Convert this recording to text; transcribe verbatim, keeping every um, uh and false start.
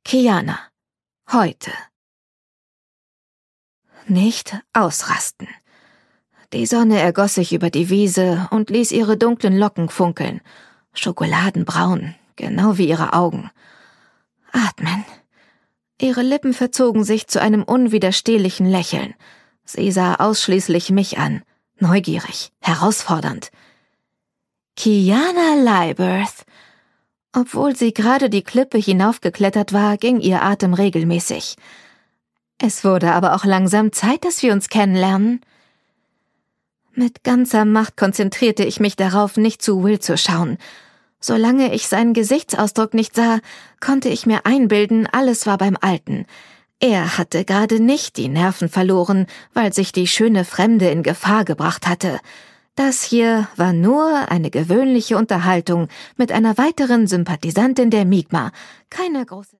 Kiana. Heute. Nicht ausrasten. Die Sonne ergoss sich über die Wiese und ließ ihre dunklen Locken funkeln. Schokoladenbraun, genau wie ihre Augen. Atmen. Ihre Lippen verzogen sich zu einem unwiderstehlichen Lächeln. Sie sah ausschließlich mich an. Neugierig, herausfordernd. Kiana Lyberth. Obwohl sie gerade die Klippe hinaufgeklettert war, ging ihr Atem regelmäßig. Es wurde aber auch langsam Zeit, dass wir uns kennenlernen. Mit ganzer Macht konzentrierte ich mich darauf, nicht zu Will zu schauen. Solange ich seinen Gesichtsausdruck nicht sah, konnte ich mir einbilden, alles war beim Alten. Er hatte gerade nicht die Nerven verloren, weil sich die schöne Fremde in Gefahr gebracht hatte. Das hier war nur eine gewöhnliche Unterhaltung mit einer weiteren Sympathisantin der Mi'kmaq, keine große